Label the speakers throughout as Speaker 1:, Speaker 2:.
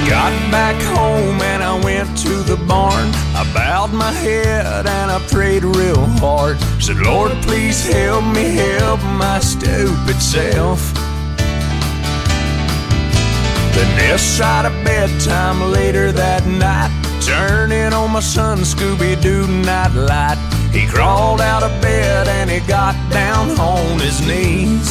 Speaker 1: Got back home and I went to the barn. I bowed my head and I prayed real hard. Said, Lord, please help me help my stupid self. Then this side of bedtime later that night, turning on my son Scooby-Doo nightlight. He crawled out of bed and he got down on his knees.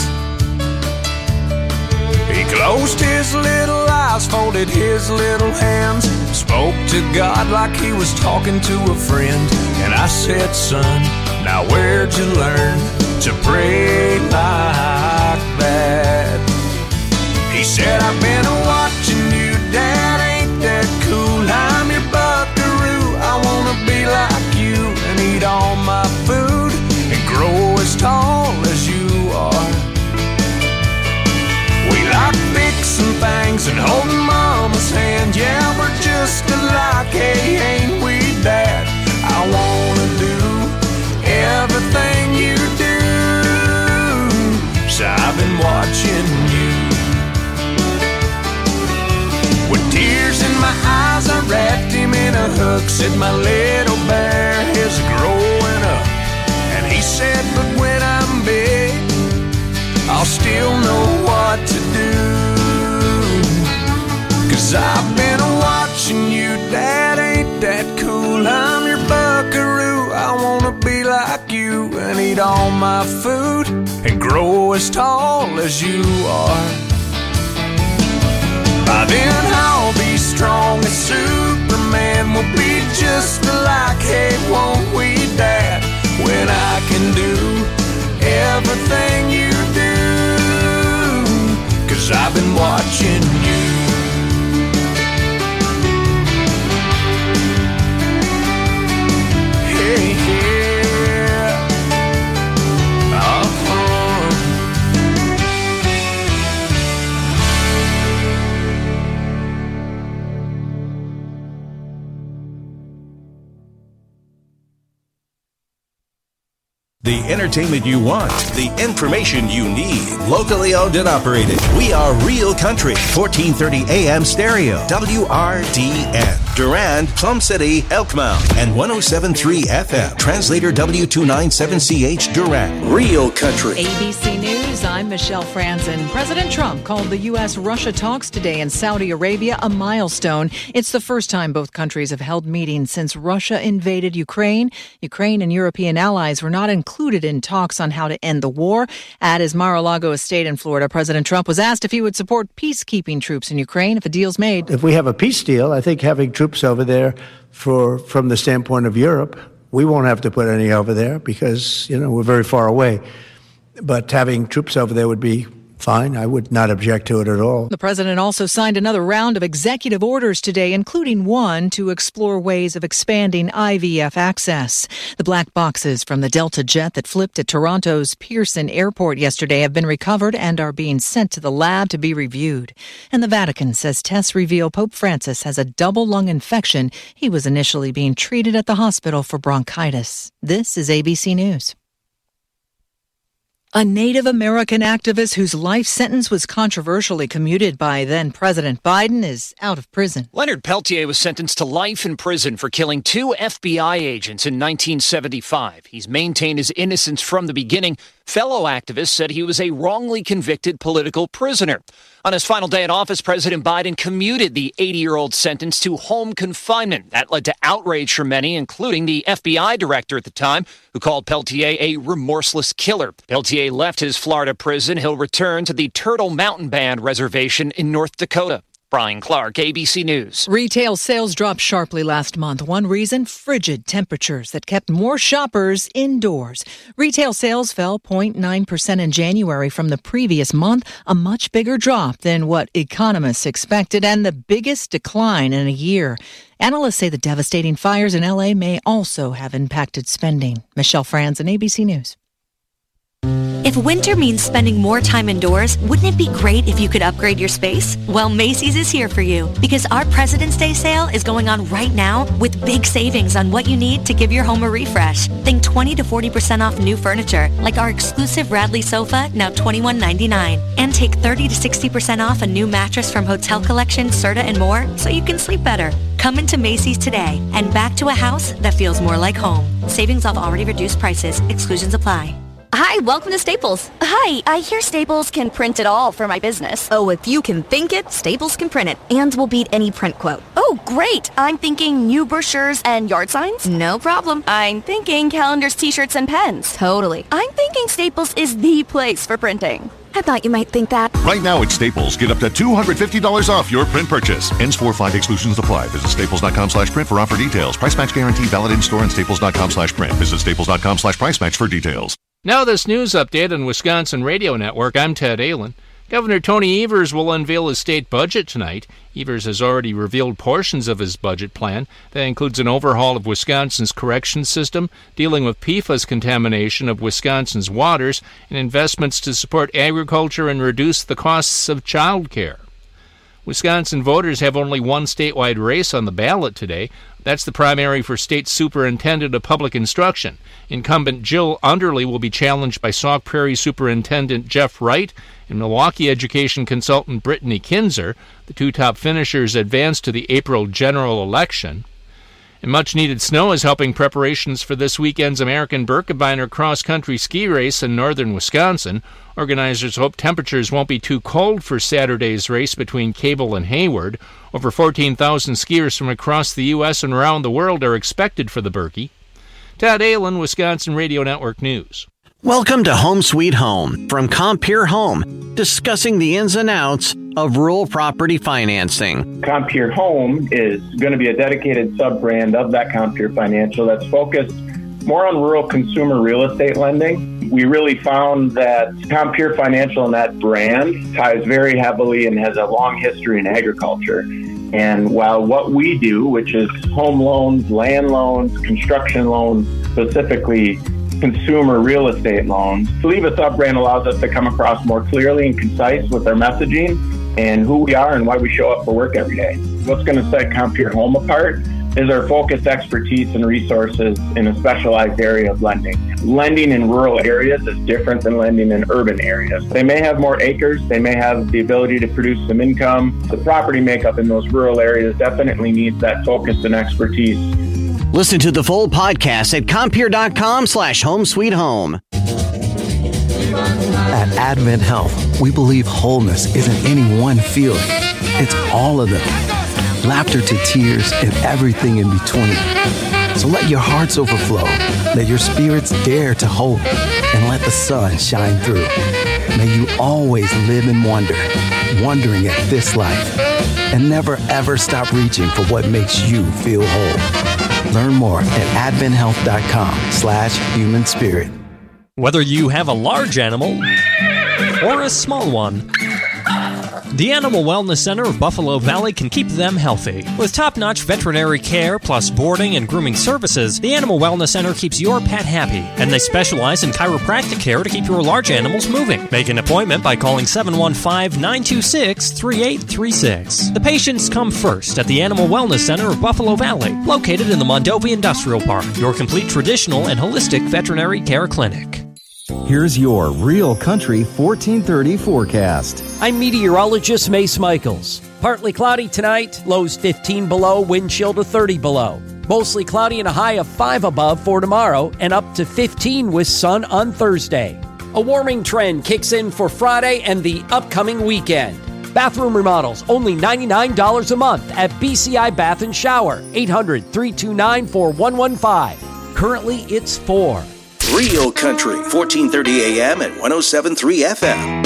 Speaker 1: He closed his little eyes, folded his little hands, spoke to God like he was talking to a friend. And I said, son, now where'd you learn to pray like that? He said, I've been watching you, Dad, ain't that cool? I'm your buckaroo, I wanna be like you and eat all my food and grow as tall as you are. We like fixing things and holding Mama's hand. Yeah, we're just alike, hey, ain't we, Dad? I wanna do everything you do, so I've been watching you. With tears in my eyes, I wrapped him in a hook. Said, my little bear is growing up. And he said, but when I'm big, I'll still know what to do. 'Cause I've been watching you, Dad, ain't that cool? I'm your buckaroo, I wanna be like you and eat all my food and grow as tall as you are. By then I'll be strong as Superman. We'll be just alike, hey, won't we, Dad? When I can do everything you do, 'cause I've been watching you. Hey, yeah.
Speaker 2: The entertainment you want, the information you need. Locally owned and operated. We are Real Country, 1430 AM stereo, WRDN. Durand, Plum City, Elkmount, and 107.3 FM. Translator W297CH Durand. Real Country.
Speaker 3: ABC News, I'm Michelle Franzen. President Trump called the U.S.-Russia talks today in Saudi Arabia a milestone. It's the first time both countries have held meetings since Russia invaded Ukraine. Ukraine and European allies were not included in talks on how to end the war. At his Mar-a-Lago estate in Florida, President Trump was asked if he would support peacekeeping troops in Ukraine if a deal's made.
Speaker 4: If we have a peace deal, I think having troops over there from the standpoint of Europe, we won't have to put any over there because, we're very far away. But having troops over there would be fine. I would not object to it at all.
Speaker 3: The president also signed another round of executive orders today, including one to explore ways of expanding IVF access. The black boxes from the Delta jet that flipped at Toronto's Pearson Airport yesterday have been recovered and are being sent to the lab to be reviewed. And the Vatican says tests reveal Pope Francis has a double lung infection. He was initially being treated at the hospital for bronchitis. This is ABC News. A Native American activist whose life sentence was controversially commuted by then-President Biden is out of prison.
Speaker 5: Leonard Peltier was sentenced to life in prison for killing 2 FBI agents in 1975. He's maintained his innocence from the beginning. Fellow activists said he was a wrongly convicted political prisoner. On his final day in office, President Biden commuted the 80-year-old sentence to home confinement. That led to outrage from many, including the FBI director at the time, who called Peltier a remorseless killer. Peltier left his Florida prison. He'll return to the Turtle Mountain Band Reservation in North Dakota. Brian Clark, ABC News.
Speaker 3: Retail sales dropped sharply last month. One reason, frigid temperatures that kept more shoppers indoors. Retail sales fell 0.9% in January from the previous month, a much bigger drop than what economists expected and the biggest decline in a year. Analysts say the devastating fires in L.A. may also have impacted spending. Michelle Franzen, ABC News.
Speaker 6: If winter means spending more time indoors, wouldn't it be great if you could upgrade your space? Well, Macy's is here for you because our President's Day sale is going on right now with big savings on what you need to give your home a refresh. Think 20 to 40% off new furniture, like our exclusive Radley sofa, now $21.99. And take 30 to 60% off a new mattress from Hotel Collection, Serta, and more, so you can sleep better. Come into Macy's today and back to a house that feels more like home. Savings off already reduced prices. Exclusions apply.
Speaker 7: Hi, welcome to Staples. Hi, I hear Staples can print it all for my business.
Speaker 8: Oh, if you can think it, Staples can print it, and will beat any print quote.
Speaker 7: Oh, great. I'm thinking new brochures and yard signs.
Speaker 8: No problem.
Speaker 7: I'm thinking calendars, t-shirts, and pens.
Speaker 8: Totally.
Speaker 7: I'm thinking Staples is the place for printing.
Speaker 8: I thought you might think that.
Speaker 9: Right now at Staples, get up to $250 off your print purchase. Ends 4/5 exclusions apply. Visit staples.com/print for offer details. Price match guarantee valid in store and staples.com/print. Visit staples.com/price match for details.
Speaker 5: Now this news update on Wisconsin Radio Network. I'm Ted Allen. Governor Tony Evers will unveil his state budget tonight. Evers has already revealed portions of his budget plan. That includes an overhaul of Wisconsin's corrections system, dealing with PFAS contamination of Wisconsin's waters, and investments to support agriculture and reduce the costs of child care. Wisconsin voters have only one statewide race on the ballot today. That's the primary for State Superintendent of Public Instruction. Incumbent Jill Underley will be challenged by Sauk Prairie Superintendent Jeff Wright and Milwaukee Education Consultant Brittany Kinzer. The two top finishers advance to the April general election. And much-needed snow is helping preparations for this weekend's American Birkebeiner cross-country ski race in northern Wisconsin. Organizers hope temperatures won't be too cold for Saturday's race between Cable and Hayward. Over 14,000 skiers from across the U.S. and around the world are expected for the Birkie. Todd Allen, Wisconsin Radio Network News.
Speaker 10: Welcome to Home Sweet Home from Compeer Home, discussing the ins and outs of rural property financing.
Speaker 11: Compeer Home is going to be a dedicated sub-brand of that Compeer Financial that's focused more on rural consumer real estate lending. We really found that Compeer Financial and that brand ties very heavily and has a long history in agriculture. And while what we do, which is home loans, land loans, construction loans, specifically consumer real estate loans, to leave a sub-brand allows us to come across more clearly and concise with our messaging and who we are and why we show up for work every day. What's going to set Compeer Home apart is our focused expertise and resources in a specialized area of lending. Lending in rural areas is different than lending in urban areas. They may have more acres, they may have the ability to produce some income. The property makeup in those rural areas definitely needs that focus and expertise.
Speaker 10: Listen to the full podcast at Compeer.com/homesweethome.
Speaker 12: At Advent Health, we believe wholeness isn't any one feeling. It's all of them. Laughter to tears and everything in between. So let your hearts overflow. Let your spirits dare to hope. And let the sun shine through. May you always live in wonder, wondering at this life. And never ever stop reaching for what makes you feel whole. Learn more at adventhealth.com/human spirit.
Speaker 13: Whether you have a large animal or a small one, the Animal Wellness Center of Buffalo Valley can keep them healthy. With top-notch veterinary care plus boarding and grooming services, the Animal Wellness Center keeps your pet happy, and they specialize in chiropractic care to keep your large animals moving. Make an appointment by calling 715-926-3836. The patients come first at the Animal Wellness Center of Buffalo Valley, located in the Mondovi Industrial Park, your complete traditional and holistic veterinary care clinic.
Speaker 14: Here's your Real Country 1430 forecast.
Speaker 15: I'm meteorologist Mace Michaels. Partly cloudy tonight, lows 15 below, wind chill to 30 below. Mostly cloudy and a high of 5 above for tomorrow, and up to 15 with sun on Thursday. A warming trend kicks in for Friday and the upcoming weekend. Bathroom remodels, only $99 a month at BCI Bath & Shower, 800-329-4115. Currently, it's 4.
Speaker 2: Real Country, 1430 AM and 107.3 FM.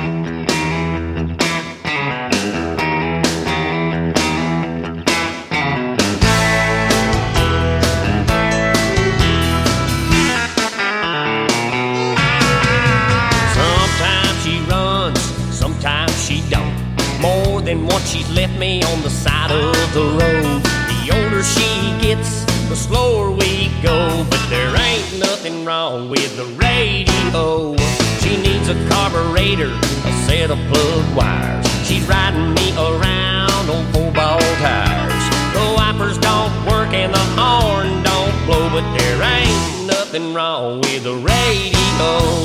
Speaker 16: Sometimes she runs, sometimes she don't. More than once she's left me on the side of the road. The older she gets, the slower we go, but there ain't nothing wrong with the radio. She She needs a carburetor, a set of plug wires. She's riding me around on 4-ball tires. The wipers don't work and the horn don't blow, but there ain't nothing wrong with the radio.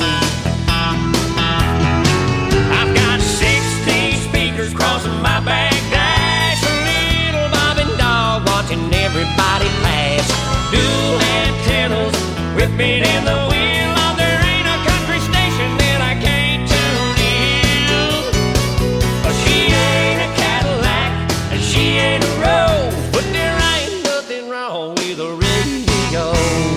Speaker 16: I've got 16 speakers crossing my back dash, a little bobbing dog watching everybody pass. Dual antennas whipping in the wind. Oh, there ain't a country station that I can't tune in. Oh, she ain't a Cadillac and she ain't a Rose, but there ain't nothing wrong with a radio.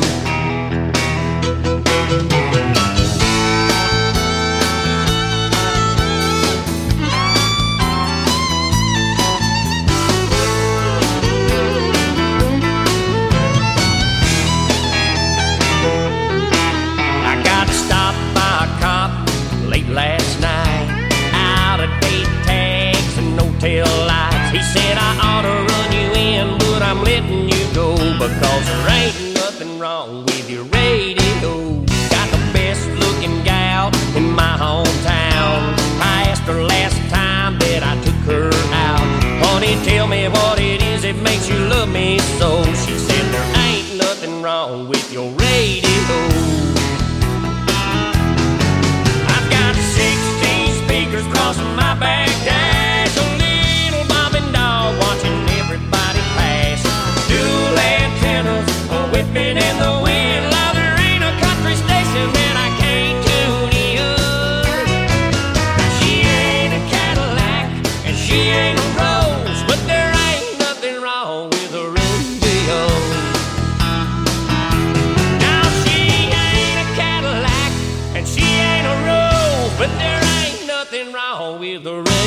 Speaker 16: Last night, out of date tags and no tail lights. He said I ought to run you in, but I'm letting you go because there ain't nothing wrong with your radio. Got the best looking gal in my hometown. I asked her last time that I took her out, honey, tell me what it is that makes you love me so. She said there ain't nothing wrong with your radio. Crossing my back dash, a little bobbing dog watching everybody pass. Dual antennas whipping in the wind. Now there ain't a country station that I can't tune in. She ain't a Cadillac and she ain't a Rose, but there ain't nothing wrong with a radio. Now she ain't a Cadillac and she ain't a Rose, but there ain't nothing wrong with the radio.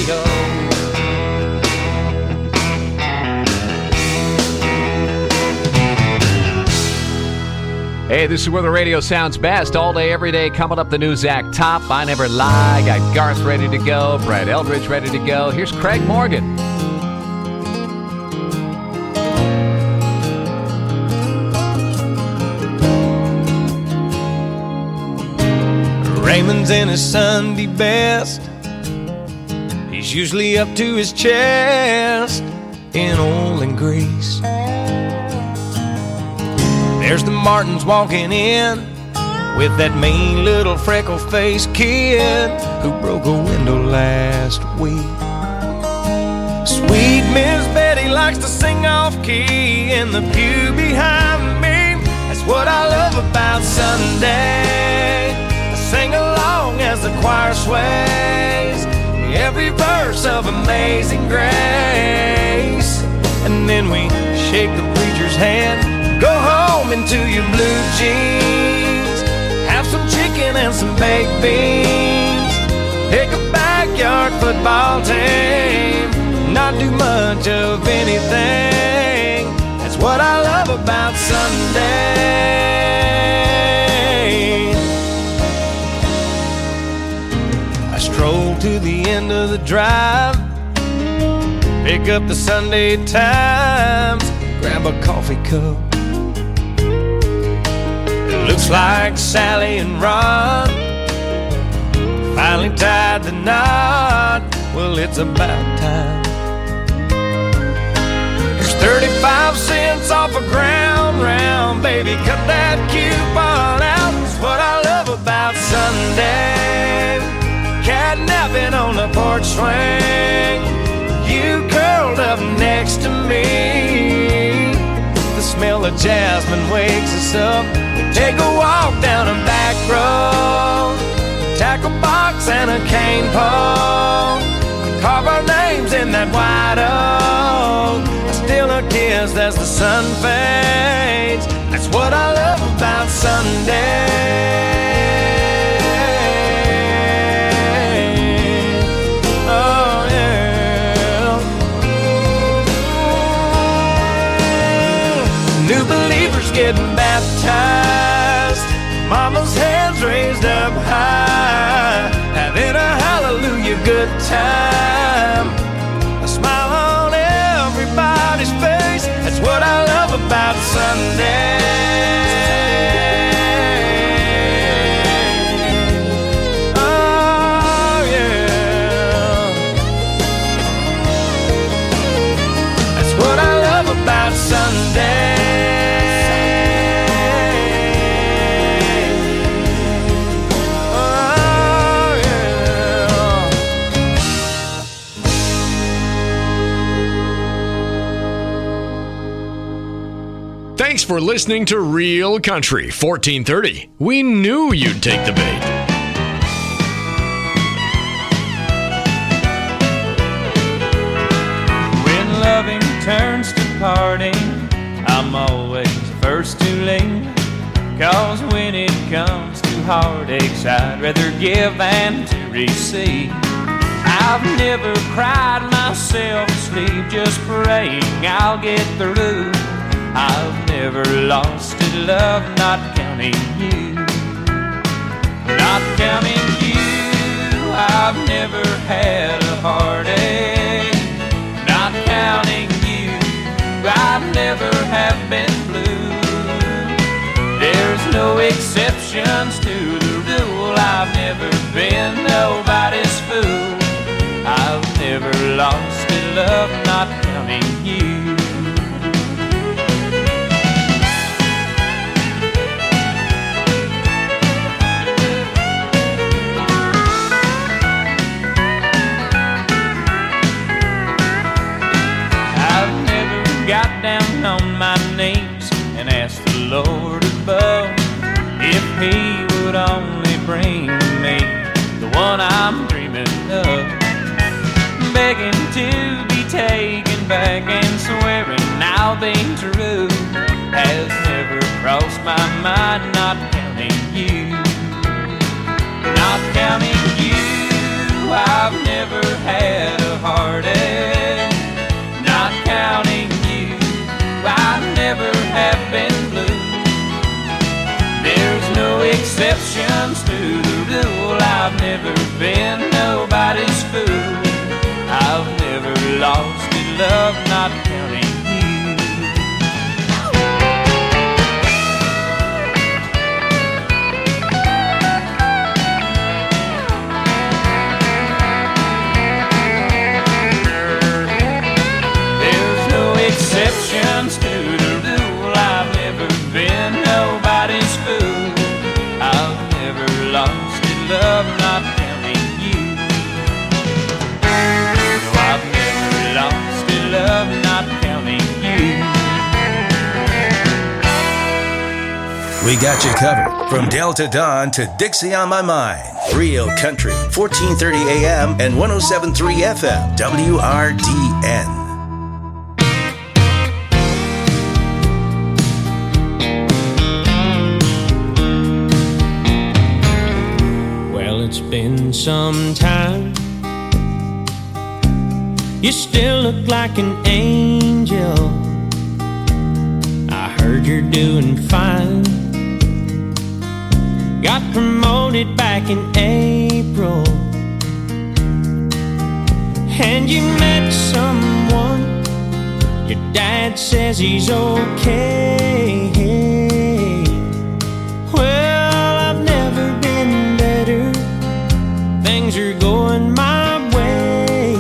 Speaker 17: Hey, this is where the radio sounds best. All day, every day, coming up the news act top. I Never Lie. Got Garth ready to go. Brad Eldridge ready to go. Here's Craig Morgan.
Speaker 1: Raymond's in his Sunday best. He's usually up to his chest in oil and grease. There's the Martins walking in with that mean little freckle-faced kid who broke a window last week. Sweet Miss Betty likes to sing off-key in the pew behind me. That's what I love about Sunday. Sing along as the choir sways every verse of Amazing Grace. And then we shake the preacher's hand, go home into your blue jeans, have some chicken and some baked beans, pick a backyard football team, not do much of anything. That's what I love about Sunday. Stroll to the end of the drive, pick up the Sunday Times, grab a coffee cup. It looks like Sally and Ron finally tied the knot. Well, it's about time. There's 35 cents off a ground round, baby, cut that coupon out. That's what I love about Sunday. Catnapping on the porch swing, you curled up next to me. The smell of jasmine wakes us up. We take a walk down a back road, tackle box and a cane pole, carve our names in that white oak. Still a kiss as the sun fades. That's what I love about Sunday. Getting baptized, mama's hands raised up high, having a hallelujah good time, a smile on everybody's face. That's what I love about Sunday.
Speaker 18: Thanks for listening to Real Country 1430. We knew you'd take the bait.
Speaker 19: When loving turns to parting, I'm always first to leave. 'Cause when it comes to heartaches, I'd rather give than to receive. I've never cried myself asleep, just praying I'll get through. I've never lost a love, not counting you. Not counting you, I've never had a heartache. Not counting you, I've never have been blue. There's no exceptions to the rule. I've never been nobody's fool. I've never lost a love, not counting you. I've never got down on my knees and asked the Lord above if He would only bring me the one I'm dreaming of. Begging to be taken back and swearing I'll be true has never crossed my mind, not counting you. Not counting you, I've never had a heartache. Not counting you, I never have been blue. There's no exceptions to the rule. I've never been nobody's fool. I've never lost a love, not counting you. There's no exceptions to the rule. I've never been nobody's fool. I've never lost a love, not counting you. I've never lost a love, not counting you.
Speaker 2: We got you covered from Delta Dawn to Dixie on My Mind. Real Country, 1430 AM and 107.3 FM, WRDN.
Speaker 19: Well, it's been some time. You still look like an angel. I heard you're doing fine. Got promoted back in April, and you met someone. Your dad says he's okay. Well, I've never been better. Things are going my way.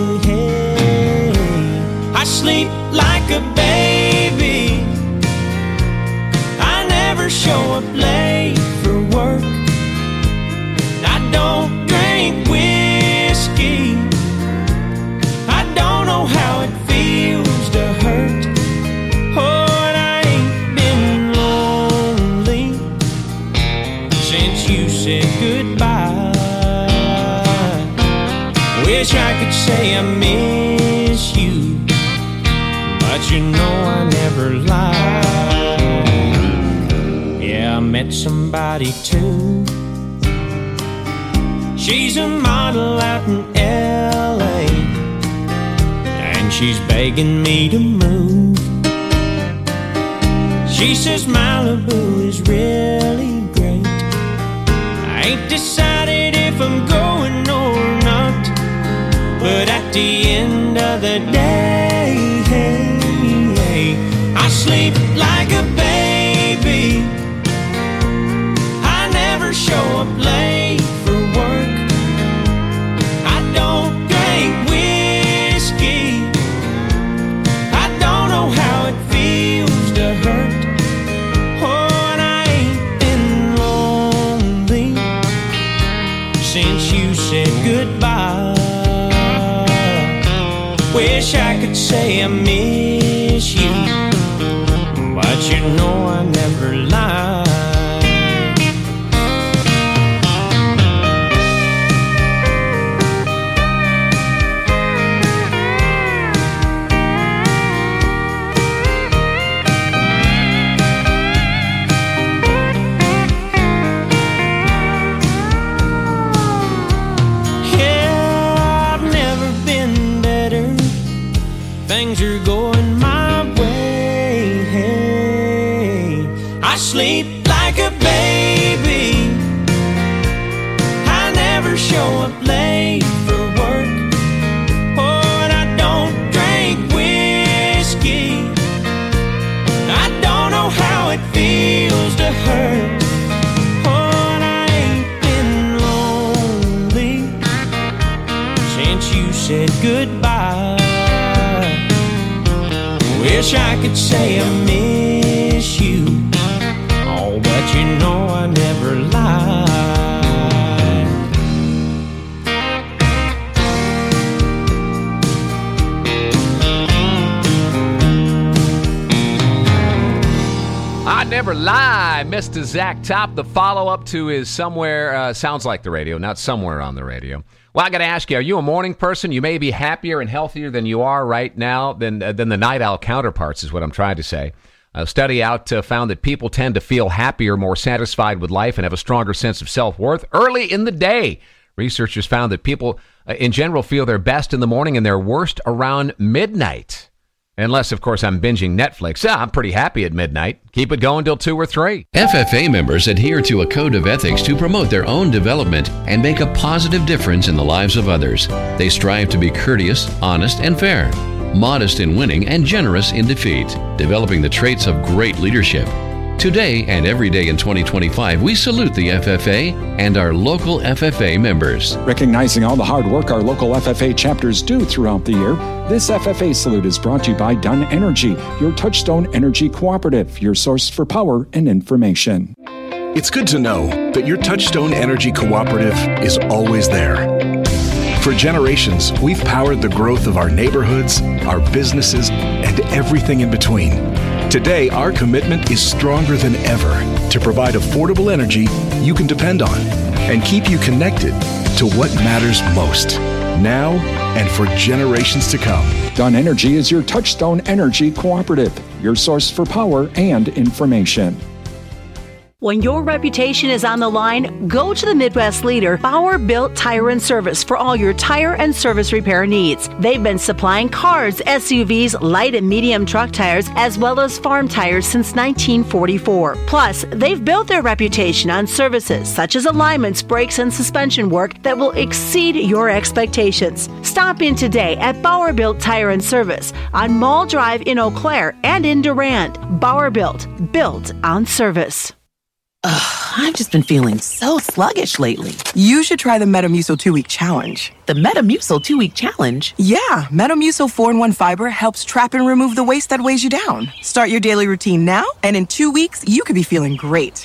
Speaker 19: I sleep like a baby. I never show up late for work. I don't drink whiskey. I don't know how it feels to hurt. Oh, and I ain't been lonely since you said goodbye. Wish I could say I miss you, but you know I never lie. Yeah, I met somebody too. She's a model out in LA, and she's begging me to move. She says Malibu is really great. I ain't decided if I'm going or not, but at the end of the day, I sleep like a baby. I never show up late for work. I don't drink whiskey. I don't know how it feels to hurt. Oh, and I ain't been lonely since you said goodbye. Wish I could say I miss you, but you know I never lied. Things are going my way. Hey, I sleep like a baby. I never show up late for work. Oh, and I don't drink whiskey. I don't know how it feels to hurt. Oh, and I ain't been lonely since you said goodbye. Wish I could say I miss you, oh, but you know I never lied.
Speaker 17: I never lie, Mr. Zach Top. The follow-up to his Somewhere sounds like the radio, not Somewhere on the Radio. Well, I got to ask you, are you a morning person? You may be happier and healthier than you are right now than the night owl counterparts is what I'm trying to say. A study out found that people tend to feel happier, more satisfied with life, and have a stronger sense of self-worth early in the day. Researchers found that people in general feel their best in the morning and their worst around midnight. Unless, of course, I'm binging Netflix. I'm pretty happy at midnight. Keep it going till 2 or 3.
Speaker 20: FFA members adhere to a code of ethics to promote their own development and make a positive difference in the lives of others. They strive to be courteous, honest, and fair, modest in winning, and generous in defeat, developing the traits of great leadership. Today and every day in 2025, we salute the FFA and our local FFA members.
Speaker 21: Recognizing all the hard work our local FFA chapters do throughout the year, this FFA salute is brought to you by Dunn Energy, your Touchstone Energy Cooperative, your source for power and information.
Speaker 22: It's good to know that your Touchstone Energy Cooperative is always there. For generations, we've powered the growth of our neighborhoods, our businesses, and everything in between. Today, our commitment is stronger than ever to provide affordable energy you can depend on and keep you connected to what matters most, now and for generations to come.
Speaker 21: Dunn Energy is your Touchstone Energy Cooperative, your source for power and information.
Speaker 23: When your reputation is on the line, go to the Midwest leader, Bauer Built Tire and Service, for all your tire and service repair needs. They've been supplying cars, SUVs, light and medium truck tires, as well as farm tires since 1944. Plus, they've built their reputation on services such as alignments, brakes, and suspension work that will exceed your expectations. Stop in today at Bauer Built Tire and Service on Mall Drive in Eau Claire and in Durand. Bauer Built on service.
Speaker 24: I've just been feeling so sluggish lately. You should try the Metamucil 2-Week Challenge. The Metamucil 2-Week Challenge? Yeah, Metamucil 4-in-1 Fiber helps trap and remove the waste that weighs you down. Start your daily routine now, and in 2 weeks, you could be feeling great.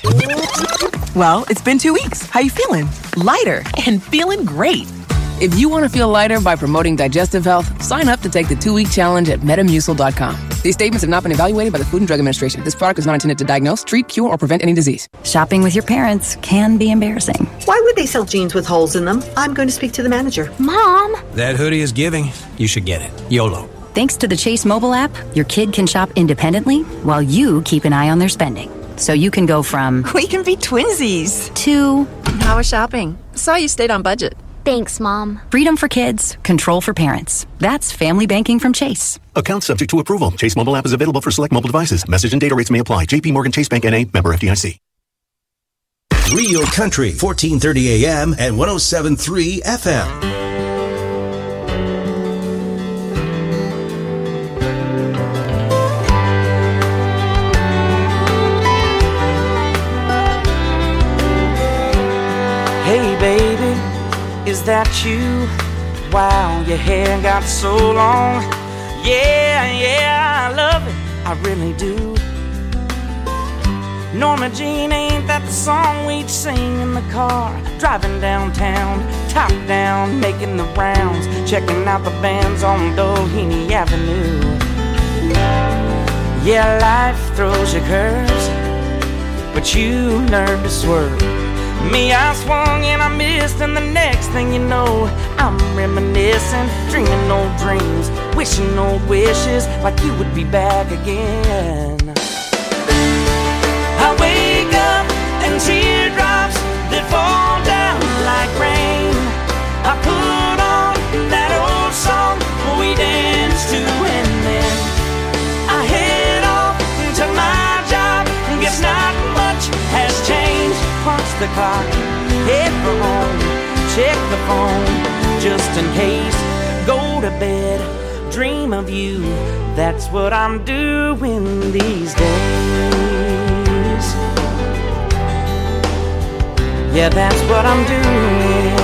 Speaker 24: Well, it's been 2 weeks. How you feeling? Lighter and feeling great.
Speaker 25: If you want to feel lighter by promoting digestive health, sign up to take the 2-week challenge at Metamucil.com. These statements have not been evaluated by the Food and Drug Administration. This product is not intended to diagnose, treat, cure, or prevent any disease.
Speaker 26: Shopping with your parents can be embarrassing.
Speaker 27: Why would they sell jeans with holes in them? I'm going to speak to the manager.
Speaker 26: Mom!
Speaker 28: That hoodie is giving. You should get it. YOLO.
Speaker 26: Thanks to the Chase mobile app, your kid can shop independently while you keep an eye on their spending. So you can go from...
Speaker 24: We can be twinsies.
Speaker 26: To...
Speaker 29: How was shopping? Saw you stayed on budget.
Speaker 26: Thanks, Mom. Freedom for kids, control for parents. That's family banking from Chase.
Speaker 30: Account subject to approval. Chase mobile app is available for select mobile devices. Message and data rates may apply. J.P. Morgan Chase Bank N.A. Member FDIC.
Speaker 2: Real Country, 1430 AM and 107.3 FM.
Speaker 19: Hey baby, is that you? Wow, your hair got so long. Yeah, I love it, I really do. Norma Jean, ain't that the song we'd sing in the car? Driving downtown, top down, making the rounds, checking out the bands on Doheny Avenue.
Speaker 3: Yeah, life throws you curves, but you learn to swerve. Me, I swung and I missed, and the next thing you know, I'm reminiscing, dreaming old dreams, wishing old wishes like you would be back again. I wake up and teardrops that fall down like rain. I put on that old song we danced to, and then I head off to my job. Guess not much has changed. Punch the clock, head for home, check the phone just in case. Go to bed, dream of you. That's what I'm doing these days. Yeah, that's what I'm doing.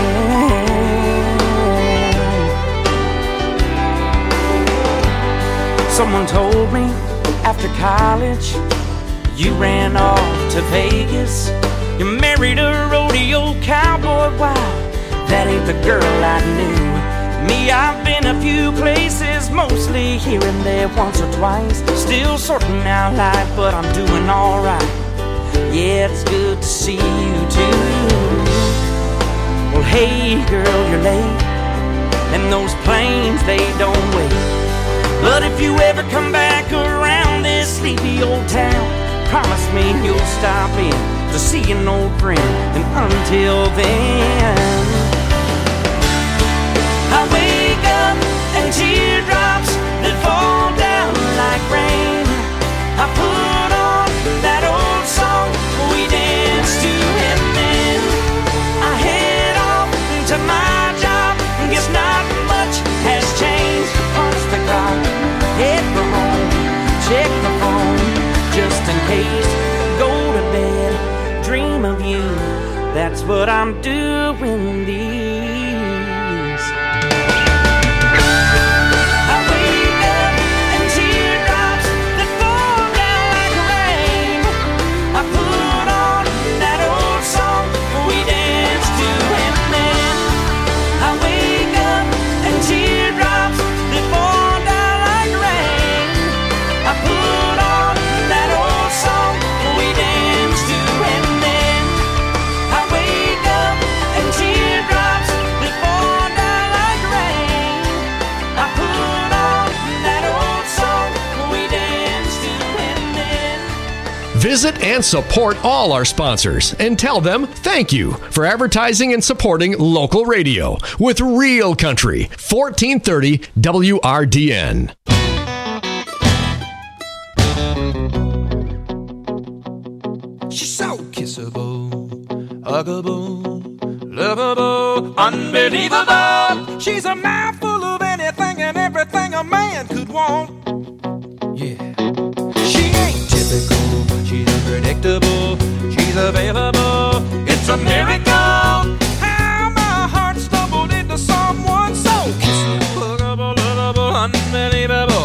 Speaker 3: Someone told me after college you ran off to Vegas. You married a rodeo cowboy. Wow, that ain't the girl I knew. Me, I've been a few places, mostly here and there, once or twice. Still sorting out life, but I'm doing alright. Yeah, it's good to see you too. Well, hey girl, you're late, and those planes, they don't wait. But if you ever come back around this sleepy old town, promise me you'll stop in to see an old friend. And until then, I wake up and teardrops that fall down like rain. I put on that old song we danced to, and then I head off to my job. Guess not much has changed. Punch the clock, head for home, check the phone just in case. Go to bed, dream of you. That's what I'm doing these. I wake up and teardrops that fall down like rain. I put on that old song we danced to, and then I wake up and teardrops that fall down like rain. I put on that old song we danced to, and then I wake up and teardrops that fall down like rain. I put on that old song we danced to, and then
Speaker 18: Visit and support all our sponsors and tell them thank you for advertising and supporting local radio with Real Country 1430 WRDN.
Speaker 4: She's so kissable, huggable, lovable, unbelievable. She's a mouthful of anything and everything a man could want. Yeah. She ain't typical, she's unpredictable, she's available. It's a miracle how my heart stumbled into someone so kissable, huggable, lovable, unbelievable.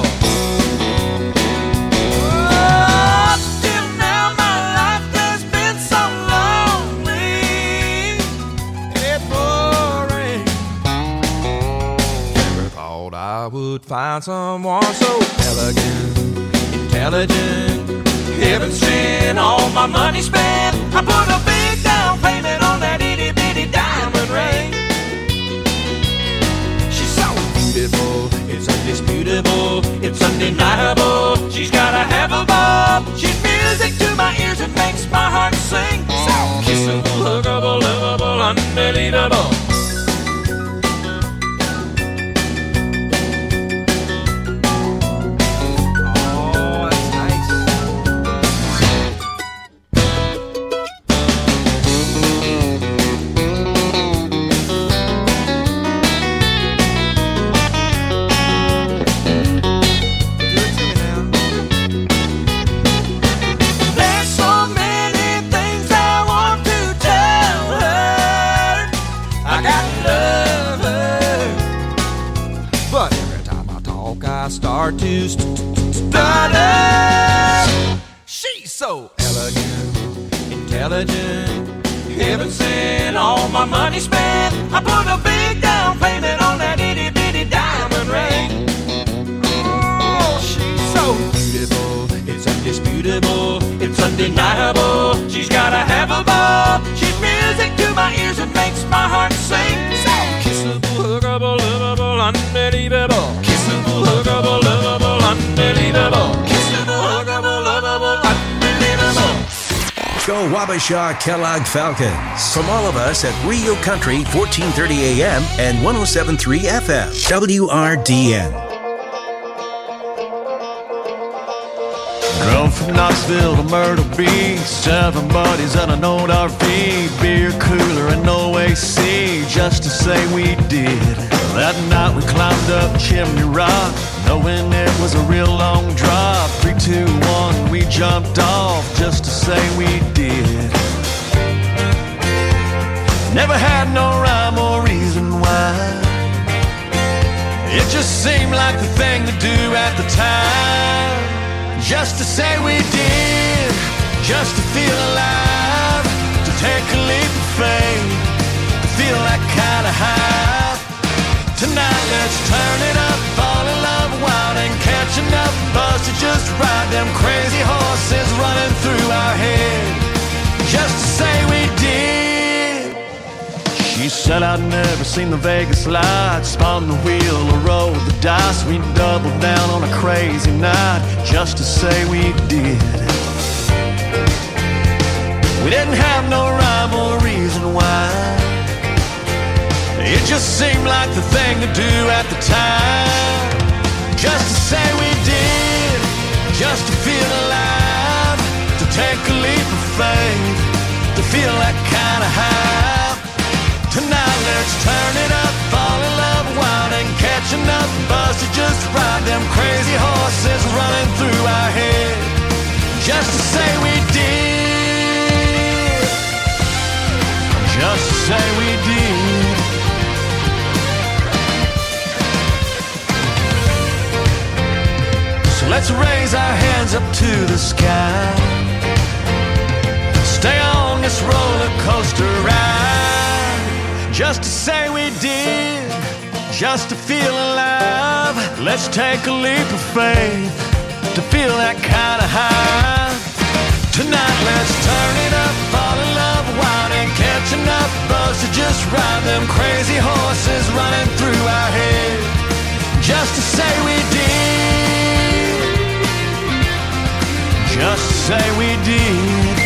Speaker 4: I would find someone so elegant, intelligent, heaven sent, all my money spent. I put a big down payment on that itty bitty diamond ring. She's so beautiful, it's undisputable, it's undeniable. She's got a half a bob, she's music to my ears, it makes my heart sing. So kissable, huggable, lovable, unbelievable. I start to stutter. She's so elegant, intelligent, heaven sent, all my money spent. I put a big down payment on that itty bitty diamond ring. Oh, she's so beautiful,
Speaker 19: indisputable, it's undeniable. She's gotta have a ball. She's music to my ears and makes my heart sing. So kissable, huggable, lovable, unbelievable. Kissable, huggable, lovable, unbelievable. Kissable, huggable, lovable, unbelievable.
Speaker 2: Go Wabasha Kellogg Falcons. From all of us at Real Country, 1430 AM and 107.3 FM. WRDN.
Speaker 5: Drove from Knoxville to Myrtle Beach, 7 buddies and an old RV, beer cooler and no AC, just to say we did. That night we climbed up Chimney Rock, knowing it was a real long drop. 3, 2, 1, we jumped off, just to say we did. Never had no rhyme or reason why. It just seemed like the thing to do at the time. Just to say we did, just to feel alive, to take a leap of faith, to feel that kind of high. Tonight let's turn it up, fall in love wild and catch enough buzz to just ride them crazy horses running through our head. Just to say we did. She said I'd never seen the Vegas lights, spun the wheel or rolled the dice. We doubled down on a crazy night, just to say we did. We didn't have no rhyme or reason why. It just seemed like the thing to do at the time. Just to say we did, just to feel alive, to take a leap of faith, to feel that kind of high. Tonight let's turn it up, fall in love wild and catch enough buzz to just ride them crazy horses running through our head. Just to say we did, just to say we did. So let's raise our hands up to the sky, stay on this roller coaster ride. Just to say we did, just to feel alive. Let's take a leap of faith, to feel that kind of high. Tonight let's turn it up, fall in love wild and catch enough buzz to just ride them crazy horses running through our head. Just to say we did, just to say we did,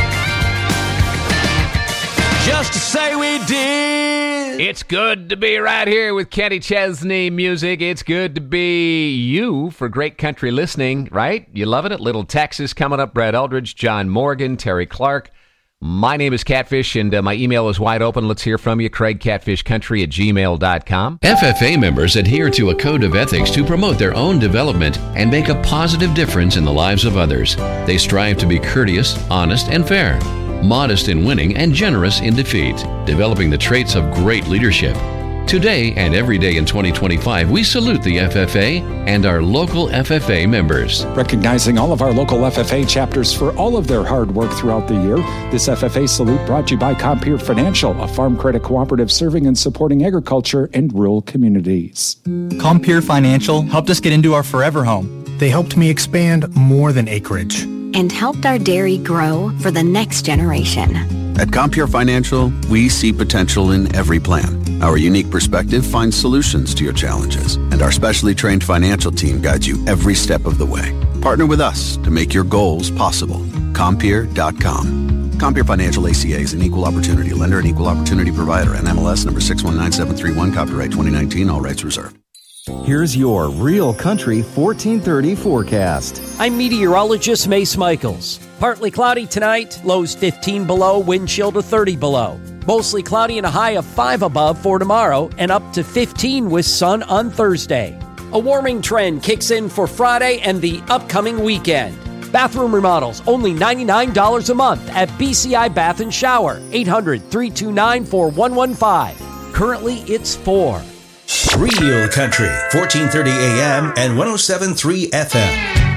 Speaker 5: just to say we did.
Speaker 17: It's good to be right here with Kenny Chesney Music. It's good to be you for great country listening, right? You loving it? Little Texas coming up. Brad Eldridge, John Morgan, Terry Clark. My name is Catfish, and my email is wide open. Let's hear from you. CraigCatfishCountry@gmail.com.
Speaker 20: FFA members adhere to a code of ethics to promote their own development and make a positive difference in the lives of others. They strive to be courteous, honest, and fair, modest in winning and generous in defeat, developing the traits of great leadership. Today and every day in 2025, we salute the FFA and our local FFA members.
Speaker 21: Recognizing all of our local FFA chapters for all of their hard work throughout the year, this FFA salute brought to you by Compeer Financial, a farm credit cooperative serving and supporting agriculture and rural communities.
Speaker 6: Compeer Financial helped us get into our forever home. They helped me expand more than acreage
Speaker 7: and helped our dairy grow for the next generation.
Speaker 8: At Compeer Financial, we see potential in every plan. Our unique perspective finds solutions to your challenges, and our specially trained financial team guides you every step of the way. Partner with us to make your goals possible. Compeer.com. Compeer Financial ACA is an equal opportunity lender and equal opportunity provider. NMLS number 619731, copyright 2019, all rights reserved.
Speaker 9: Here's your Real Country 1430 forecast.
Speaker 15: I'm meteorologist Mace Michaels. Partly cloudy tonight, lows 15 below, wind chill to 30 below. Mostly cloudy and a high of 5 above for tomorrow and up to 15 with sun on Thursday. A warming trend kicks in for Friday and the upcoming weekend. Bathroom remodels only $99 a month at BCI Bath and Shower, 800-329-4115. Currently, it's 4.
Speaker 2: Real Country, 1430 AM and 107.3 FM.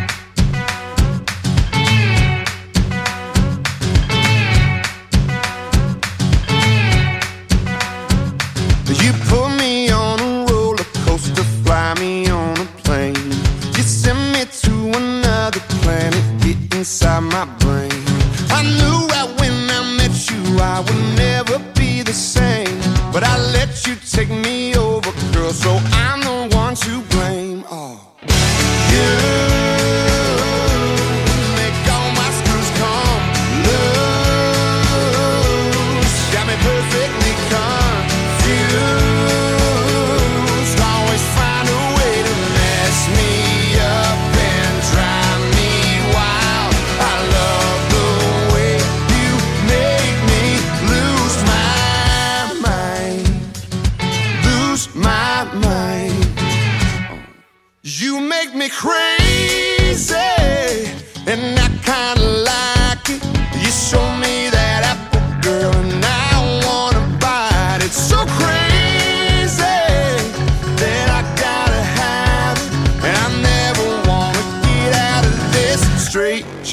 Speaker 10: You put me on a roller coaster, fly me on a plane. You send me to another planet, get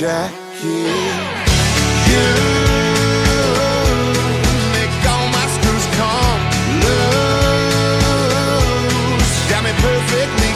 Speaker 10: jacket. You make all my screws come loose. Got me perfectly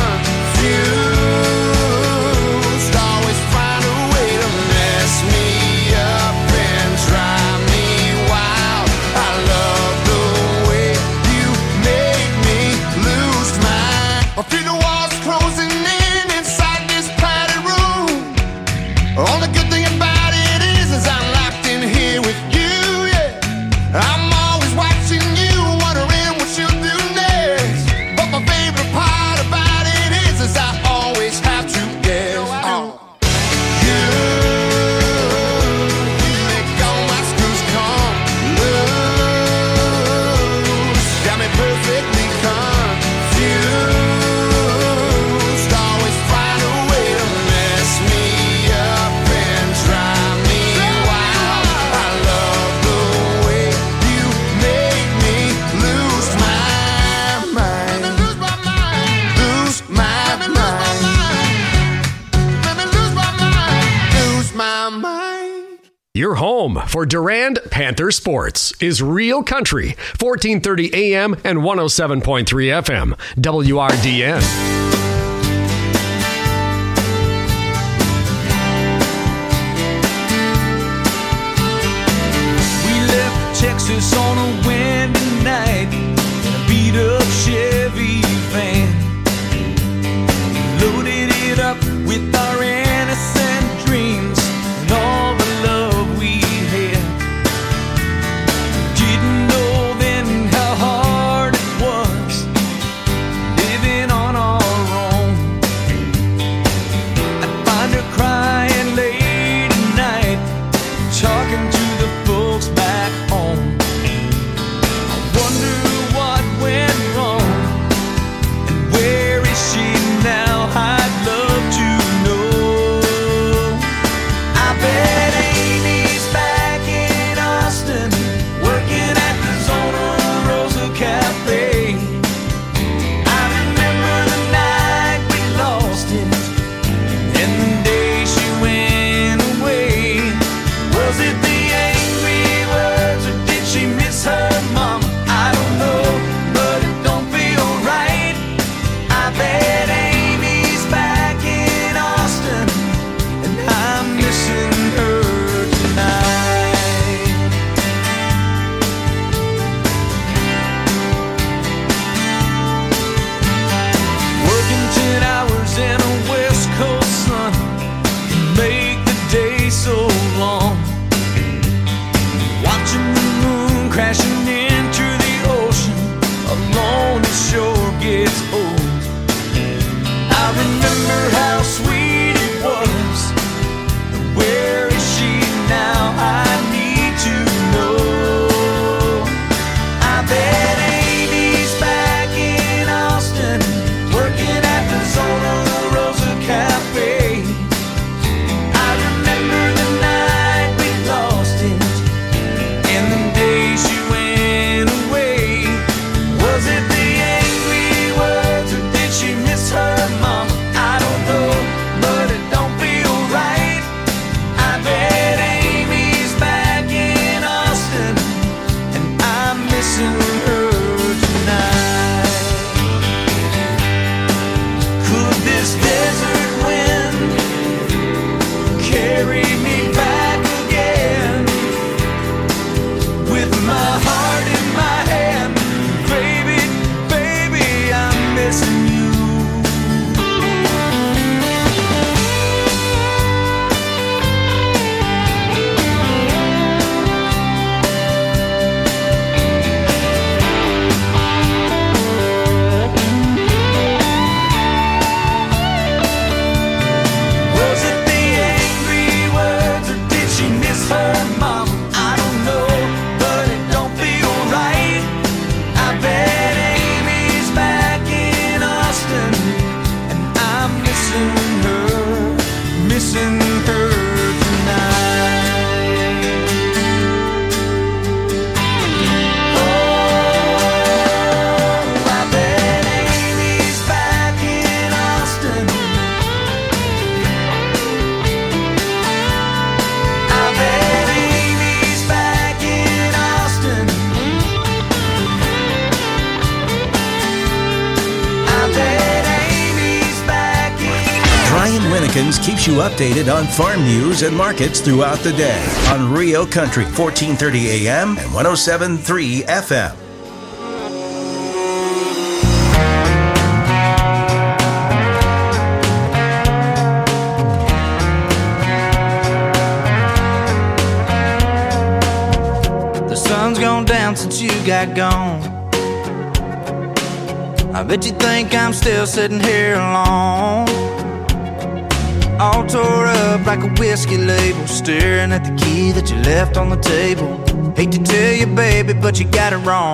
Speaker 10: confused. Always find a way to mess me up and drive me wild. I love the way you make me lose my. I feel the walls closing in inside this padded room. All the good thing about it is I'm locked in here with you, yeah. I'm always watching you, wondering what you'll do next. But my favorite part about it is I always have to guess. You make all my screws come loose. Got me perfectly confused. Always find a way to mess me up and drive me wild. I love the way you make me lose my mind. Lose my mind. Lose my mind. Lose my mind.
Speaker 18: Your home for Durand Panther Sports is Real Country, 1430 AM and 107.3 FM, WRDN.
Speaker 3: We left Texas on a windy night in a beat-up Chevy van. Loaded it up with our innocent dreams and all the love we had. Didn't know then how hard it was living on our own. I'd find her crying late at night, talking to the folks back home. I wonder what went wrong, and where is she now? I'd love to know.
Speaker 2: Ryan Winnikins keeps you updated on farm news and markets throughout the day on Real Country, 1430 AM and 107.3 FM.
Speaker 3: The sun's gone down since you got gone. I bet you think I'm still sitting here alone, all tore up like a whiskey label, staring at the key that you left on the table. Hate to tell you, baby, but you got it wrong.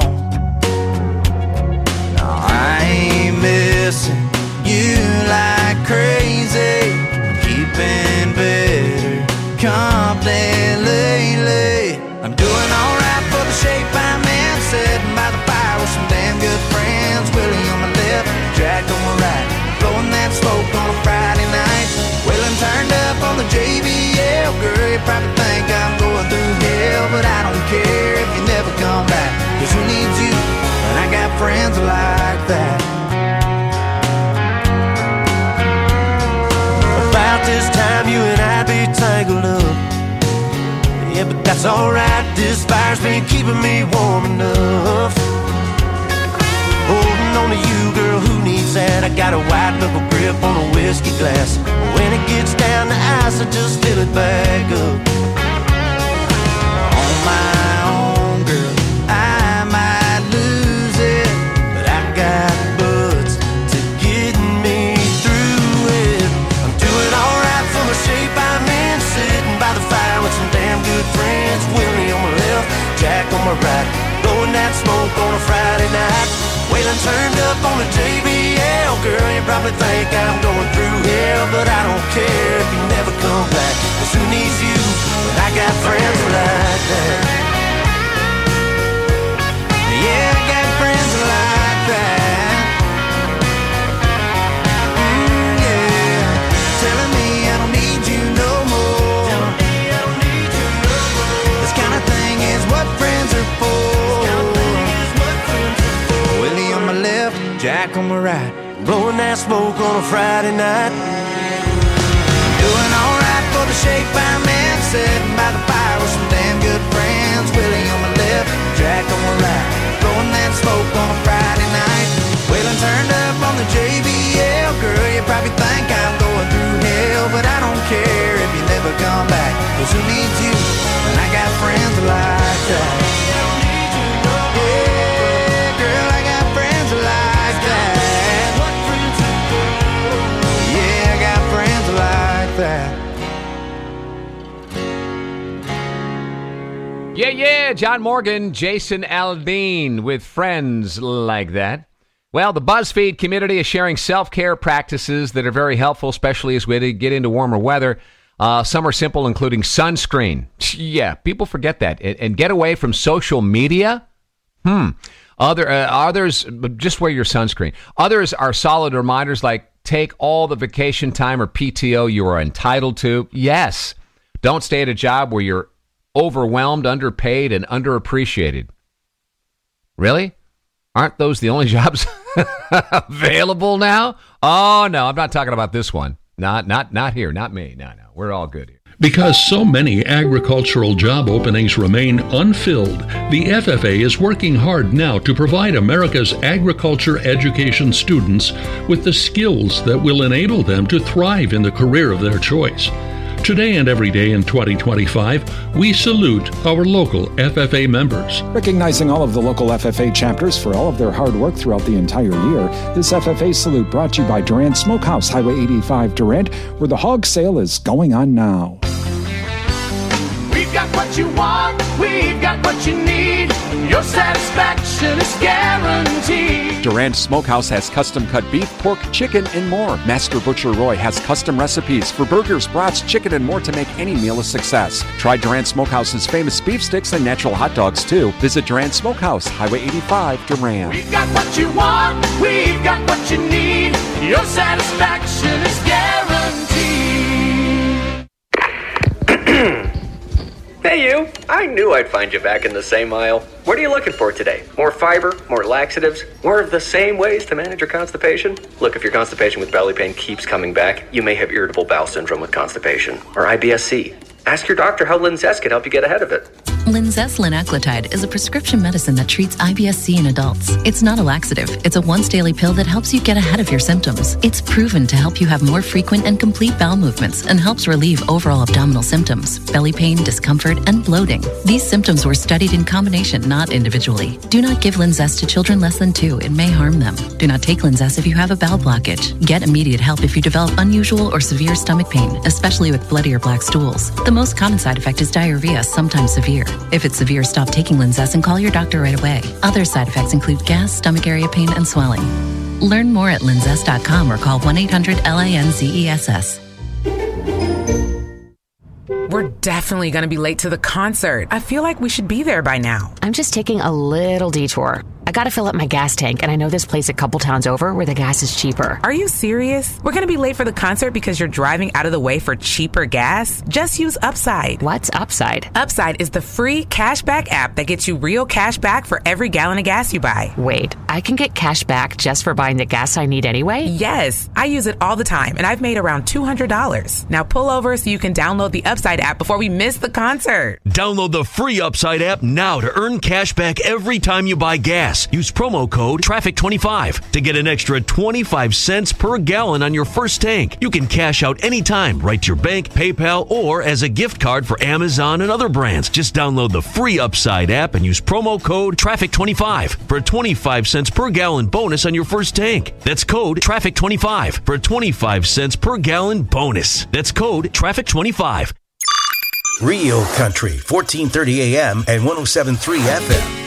Speaker 3: No, I ain't missing you like crazy, keeping better company lately. I'm doing alright for the shape I'm in, sitting by the fire with some damn good friends. Willie on my left, Jack on my right, blowing that smoke on a Friday night. Waylon turned up on the JBL. Girl, you probably think I'm going through hell, but I don't care if you never come back, 'cause who needs you when I got friends like that?
Speaker 5: About this time you and I'd be tangled up. Yeah, but that's alright, this fire's been keeping me warm enough. Holding on to you, girl, who needs that? I got a white knuckle grip on a whiskey glass. When it gets down to ice, I just fill it back up.
Speaker 3: On my own, girl, I might lose it, but I got buds to get me through it. I'm doing alright for the shape I'm in, sitting by the fire with some damn good friends. Willie on my left, Jack on my right, blowing that smoke on a Friday night. Waylon turned up on the JBL. Girl, you probably think I'm going through hell, but I don't care if you never come back, 'cause who needs you when I got friends like that? Yeah, I got friends like that. Yeah, telling me I don't need you no more. This kind of thing is what friends are for. Willie on my left, Jack on my right,
Speaker 5: blowing that smoke on a Friday night.
Speaker 3: Doing alright for the shape I'm in, sitting by the fire with some damn good friends. Willie on my left, Jack on my right, blowing that smoke on a Friday night. Waylon turned up on the JBL. Girl, you probably think I'm going through hell, but I don't care if you never come back, 'cause who needs you when I got friends like that? Yeah, girl, I got friends like that. Yeah, I got friends like that.
Speaker 17: Yeah, John Morgan, Jason Aldean with Friends Like That. Well, the BuzzFeed community is sharing self-care practices that are very helpful, especially as we get into warmer weather. Some are simple, including sunscreen. Yeah, people forget that. And get away from social media. Others, just wear your sunscreen. Others are solid reminders like take all the vacation time or PTO you are entitled to. Yes, don't stay at a job where you're overwhelmed, underpaid, and underappreciated. Really? Aren't those the only jobs available now? Oh, no, I'm not talking about this one. Not here, not me. No, we're all good here.
Speaker 1: Because so many agricultural job openings remain unfilled, the FFA is working hard now to provide America's agriculture education students with the skills that will enable them to thrive in the career of their choice. Today and every day in 2025, we salute our local FFA members.
Speaker 21: Recognizing all of the local FFA chapters for all of their hard work throughout the entire year, this FFA salute brought to you by Durant Smokehouse, Highway 85 Durant, where the hog sale is going on now.
Speaker 10: We've got what you want, we've got what you need. Your satisfaction is guaranteed.
Speaker 21: Durant Smokehouse has custom-cut beef, pork, chicken, and more. Master Butcher Roy has custom recipes for burgers, brats, chicken, and more to make any meal a success. Try Durant Smokehouse's famous beef sticks and natural hot dogs, too. Visit Durant Smokehouse, Highway 85, Durant.
Speaker 10: We've got what you want, we've got what you need. Your satisfaction is guaranteed.
Speaker 11: Hey, Hey, you! I knew I'd find you back in the same aisle. What are you looking for today? More fiber? More laxatives? More of the same ways to manage your constipation? Look, if your constipation with belly pain keeps coming back, you may have irritable bowel syndrome with constipation, or IBS-C. Ask your doctor how Linzess can help you get ahead of it.
Speaker 12: Linzess linaclotide is a prescription medicine that treats IBS-C in adults. It's not a laxative. It's a once-daily pill that helps you get ahead of your symptoms. It's proven to help you have more frequent and complete bowel movements and helps relieve overall abdominal symptoms, belly pain, discomfort, and bloating. These symptoms were studied in combination, not individually. Do not give Linzess to children less than 2. It may harm them. Do not take Linzess if you have a bowel blockage. Get immediate help if you develop unusual or severe stomach pain, especially with bloody or black stools. The most common side effect is diarrhea, sometimes severe. If it's severe, stop taking Linzess and call your doctor right away. Other side effects include gas, stomach area pain, and swelling. Learn more at linzess.com or call 1-800-LINZESS.
Speaker 13: We're definitely going to be late to the concert. I feel like we should be there by now.
Speaker 14: I'm just taking a little detour. I gotta fill up my gas tank, and I know this place a couple towns over where the gas is cheaper.
Speaker 13: Are you serious? We're gonna be late for the concert because you're driving out of the way for cheaper gas? Just use Upside.
Speaker 14: What's Upside?
Speaker 13: Upside is the free cashback app that gets you real cash back for every gallon of gas you buy.
Speaker 14: Wait, I can get cash back just for buying the gas I need anyway?
Speaker 13: Yes, I use it all the time, and I've made around $200. Now pull over so you can download the Upside app before we miss the concert.
Speaker 16: Download the free Upside app now to earn cash back every time you buy gas. Use promo code TRAFFIC25 to get an extra 25 cents per gallon on your first tank. You can cash out anytime, right to your bank, PayPal, or as a gift card for Amazon and other brands. Just download the free Upside app and use promo code TRAFFIC25 for a 25 cents per gallon bonus on your first tank. That's code TRAFFIC25 for a 25 cents per gallon bonus. That's code TRAFFIC25.
Speaker 2: Real Country, 1430 AM and 107.3 FM.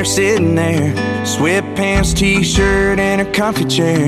Speaker 3: there, sitting there, sweatpants, t-shirt, and her comfy chair.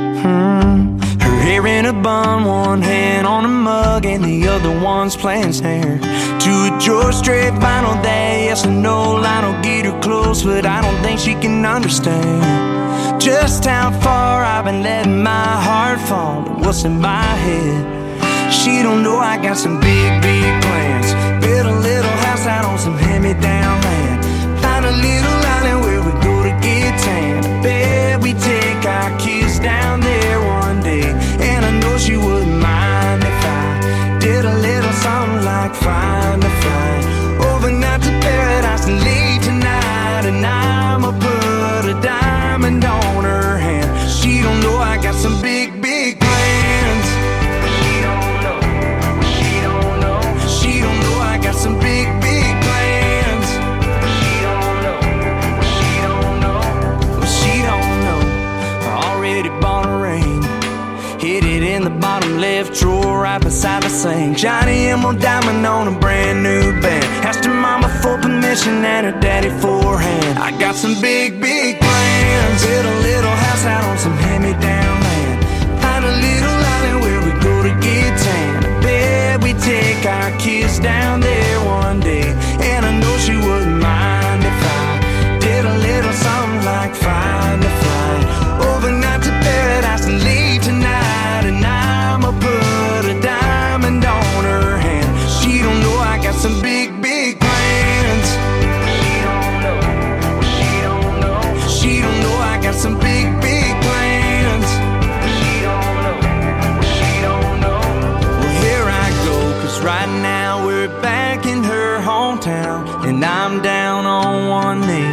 Speaker 3: Her hair in a bun, one hand on a mug, and the other one's playing snare. To a George Strait vinyl day, yes or no, Lionel get her close, but I don't think she can understand just how far I've been letting my heart fall to what's in my head. She don't know I got some big, big plans. Build a little house out on some hand-me-down land. Find a little island where we go to get tan. I bet we take our kids down there one day. And I know she wouldn't mind if I did a little something like find a flight overnight to paradise and leave tonight. And I'ma put a diamond on her hand. She don't know I got some big, big plans. She don't know. She don't know. She don't know I got some big, big plans. She don't know. She don't know. She don't know. I already bought a ring. Hid it in the bottom left drawer right beside the sink. Johnny Emerald diamond on a brand new band. Asked her mama for permission and her daddy for a hand. I got some big, big plans. Build a little house out on some hand-me-down land. Find a little island where we go to get tan. I bet we take our kids down there one day. And I know she wouldn't mind if I did a little something like find a flight overnight to paradise and leave tonight. And I'ma put a diamond on her hand. She don't know I got some big, big plans. She don't know. She don't know. She don't know I got some big, big plans. She don't know. She don't know. Well, here I go, 'cause right now we're back in her hometown, and I'm down on one knee.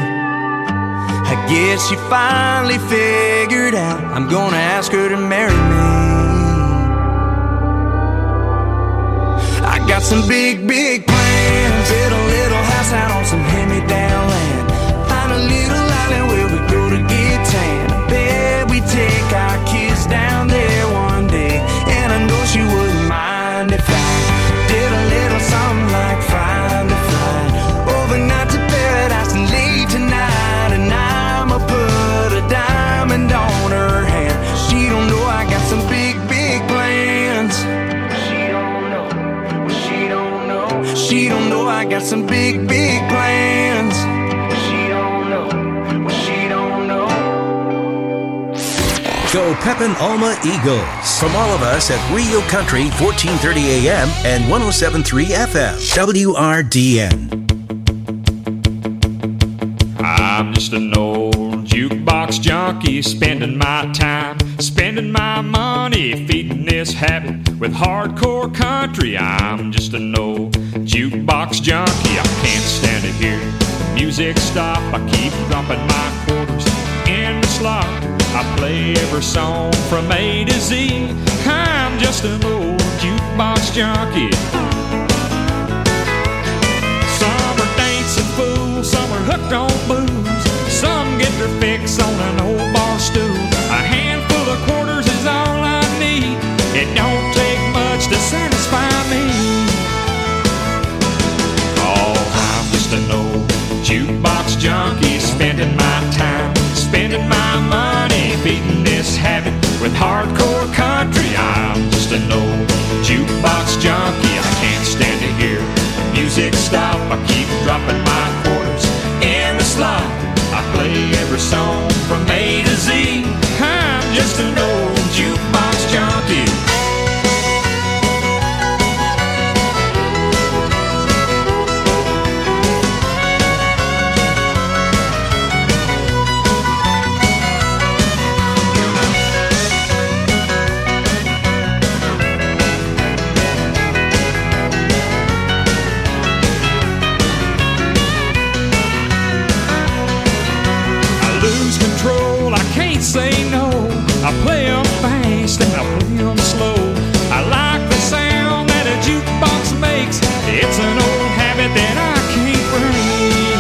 Speaker 3: I guess she finally figured out I'm gonna ask her to marry me. I got some big, big plans. Build a little house out on some hand-me-down land. Find a little island where we go to get tan. I bet we take our kids down there one day. And I know she wouldn't mind if I did a little something like find a flight overnight to paradise and leave tonight. And I'ma put a diamond on her hand. She don't know I got some big, big plans. She don't know. She don't know. She don't know I got some big, big plans. She don't know. She don't know.
Speaker 2: Go Pepin Alma Eagles. From all of us at Rio Country, 1430 AM and 107.3 FM. WRDN.
Speaker 4: I'm just an old jukebox junkie, spending my time, spending my money, feeding this habit with hardcore country. I'm just an old jukebox junkie. I can't stand to hear music stop. I keep dropping my quarters in the slot. I play every song from A to Z. I'm just an old jukebox junkie. Some are dancing fools, some are hooked on booze. Some get their fix on an old bar stool. A handful of quarters is all I need. It don't take much to satisfy me. Oh, I'm just an old jukebox junkie, spending my time, spending my money, feeding this habit with hardcore country. I'm just an old jukebox junkie. I can't stand to hear music stop. I keep dropping my quarters in the slot. I play every song from A to Z. I'm just an old jukebox junkie. Say no, I play them fast and I play them slow. I like the sound that a jukebox makes. It's an old habit that I can't break.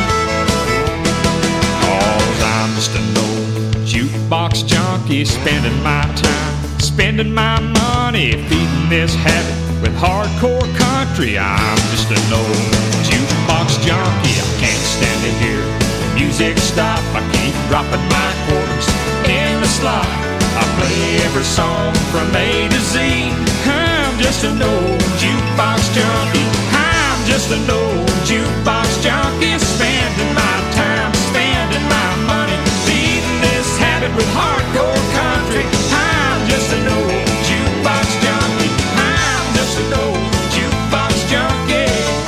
Speaker 4: 'Cause I'm just an old jukebox junkie, spending my time, spending my money, feeding this habit with hardcore country. I'm just an old jukebox junkie. I can't stand to hear music stop, I keep dropping my quarters in the slot. I play every song from A to Z. I'm just an old jukebox junkie. I'm just an old jukebox junkie, spending my time, spending my money, feeding this habit with hardcore country. I'm just an old jukebox junkie. I'm just an old jukebox junkie.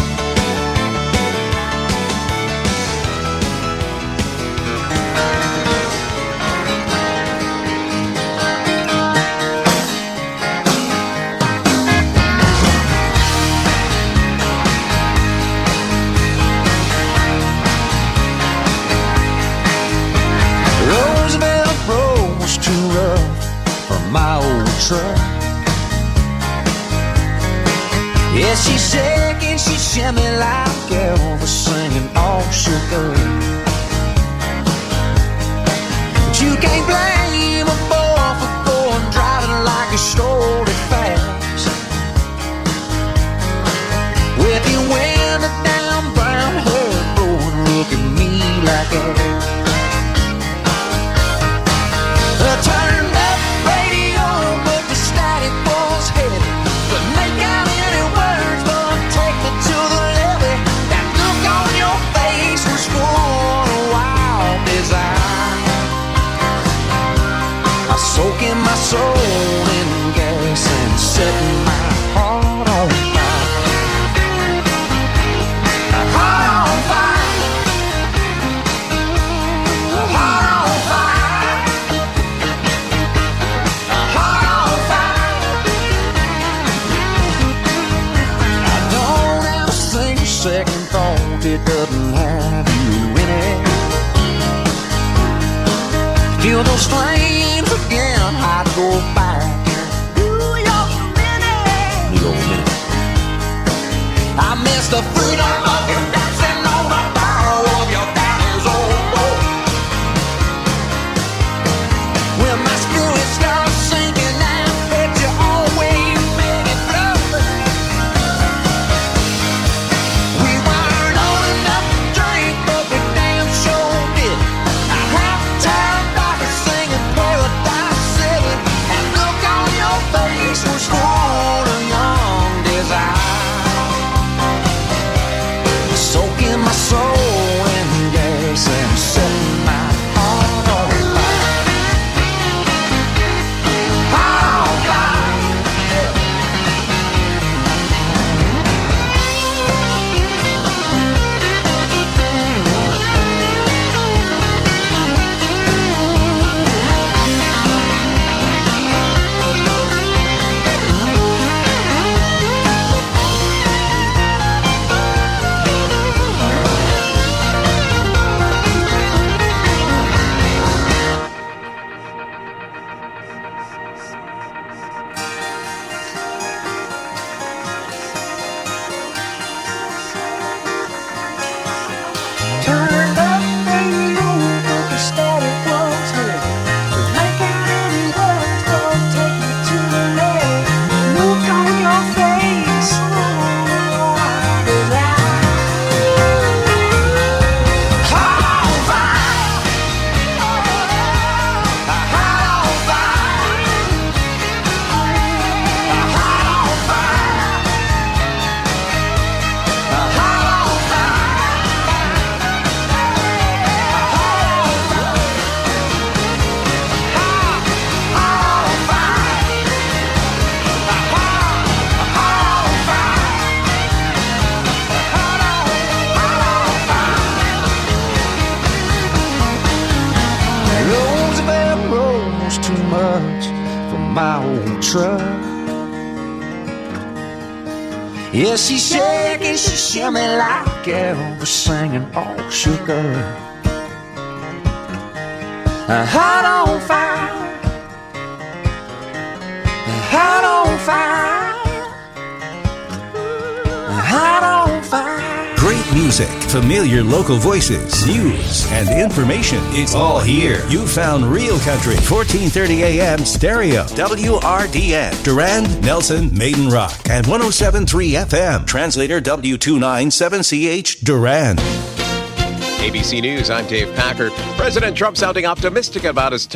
Speaker 10: Roosevelt Road was too rough for my old truck. Yeah, she's shaking, she shimmy like Elvis singing all shook up. But you can't blame a boy for going driving like he stole it fast. With your window down, brown hair blowing, look at me like that. Turned up radio, but the static was heavy. Couldn't make out any words, but take me to the levee. That look on your face was full of wild desire. I soak in my soul in gas and setting my heart on fire. Heart on fire. Heart on fire. Second thought, it doesn't have you in it. Feel those flames again, I'd go back. New York minute. New York minute. I miss the freedom of you dancing on the barrel of your daddy's old boat. When my spirit starts sinking down, bet you always make it flow. truck. Yeah, she's shaking, she shimmy like Elvis singing all shook up. Heart on fire, heart on fire, heart on fire.
Speaker 2: Great music, familiar local voices, news, and information. It's all here. You found Real Country, 1430 AM stereo, WRDN, Durand, Nelson, Maiden Rock, and 107.3 FM. Translator W297CH, Durand.
Speaker 19: ABC News, I'm Dave Packer. President Trump sounding optimistic about his